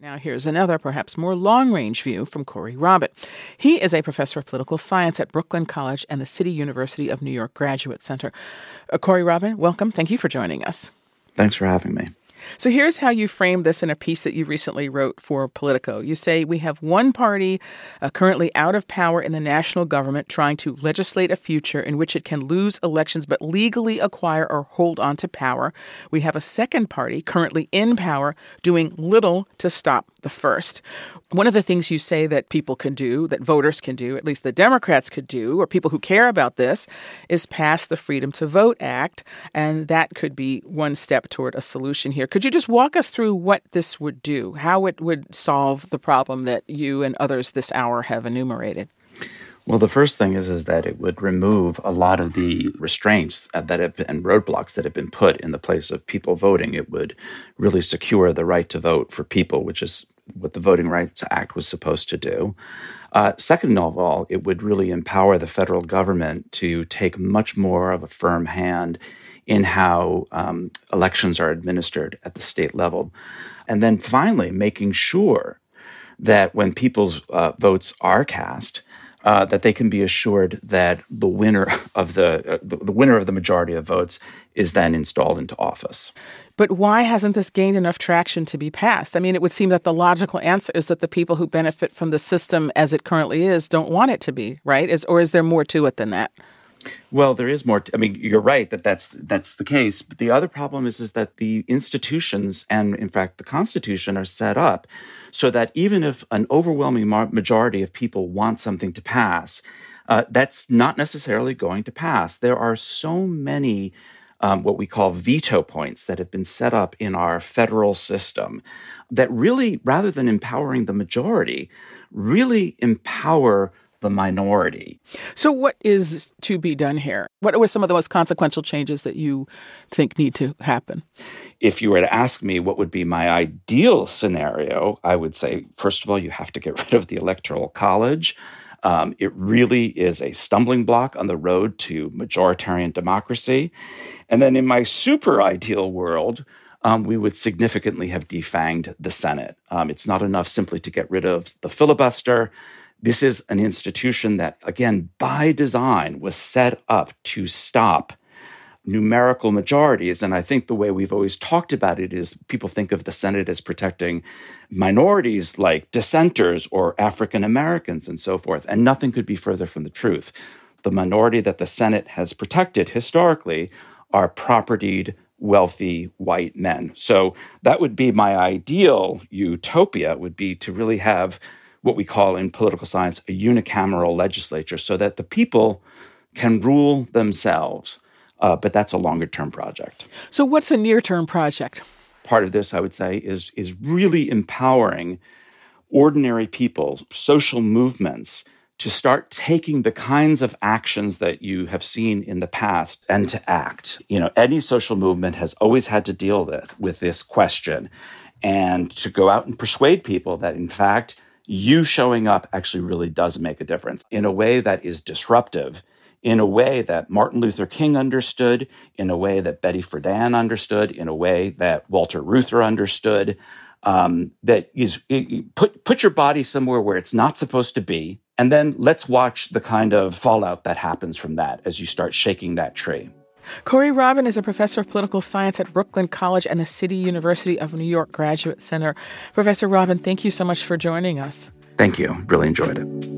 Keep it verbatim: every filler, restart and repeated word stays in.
Now here's another, perhaps more long-range view from Corey Robin. He is a professor of political science at Brooklyn College and the City University of New York Graduate Center. Uh, Corey Robin, welcome. Thank you for joining us. Thanks for having me. So here's how you frame this in a piece that you recently wrote for Politico. You say we have one party uh, currently out of power in the national government trying to legislate a future in which it can lose elections but legally acquire or hold on to power. We have a second party currently in power doing little to stop the first. One of the things you say that people can do, that voters can do, at least the Democrats could do, or people who care about this, is pass the Freedom to Vote Act, and that could be one step toward a solution here. Could you just walk us through what this would do, how it would solve the problem that you and others this hour have enumerated? Well, the first thing is, is that it would remove a lot of the restraints that have been, and roadblocks that have been put in the place of people voting. It would really secure the right to vote for people, which is what the Voting Rights Act was supposed to do. Uh, second of all, it would really empower the federal government to take much more of a firm hand in how um, elections are administered at the state level. And then finally, making sure that when people's uh, votes are cast, Uh, that they can be assured that the winner of the, uh, the the winner of the majority of votes is then installed into office. But why hasn't this gained enough traction to be passed? I mean, it would seem that the logical answer is that the people who benefit from the system as it currently is don't want it to be, right? Is, or is there more to it than that? Well, there is more. T- I mean, you're right that that's that's the case. But the other problem is is that the institutions and, in fact, the Constitution are set up so that even if an overwhelming ma- majority of people want something to pass, uh, that's not necessarily going to pass. There are so many um, what we call veto points that have been set up in our federal system that really, rather than empowering the majority, really empower the minority. So what is to be done here? What are some of the most consequential changes that you think need to happen? If you were to ask me what would be my ideal scenario, I would say, first of all, you have to get rid of the Electoral College. Um, it really is a stumbling block on the road to majoritarian democracy. And then in my super ideal world, um, we would significantly have defanged the Senate. Um, it's not enough simply to get rid of the filibuster. This is an institution that, again, by design, was set up to stop numerical majorities. And I think the way we've always talked about it is people think of the Senate as protecting minorities like dissenters or African Americans and so forth. And nothing could be further from the truth. The minority that the Senate has protected historically are propertied, wealthy white men. So that would be my ideal utopia, would be to really have what we call in political science a unicameral legislature so that the people can rule themselves. Uh, but that's a longer-term project. So what's a near-term project? Part of this, I would say, is, is really empowering ordinary people, social movements, to start taking the kinds of actions that you have seen in the past and to act. You know, any social movement has always had to deal with, with this question and to go out and persuade people that, in fact, you showing up actually really does make a difference in a way that is disruptive, in a way that Martin Luther King understood, in a way that Betty Friedan understood, in a way that Walter Reuther understood, um, that is put, put your body somewhere where it's not supposed to be, and then let's watch the kind of fallout that happens from that as you start shaking that tree. Corey Robin is a professor of political science at Brooklyn College and the City University of New York Graduate Center. Professor Robin, thank you so much for joining us. Thank you. Really enjoyed it.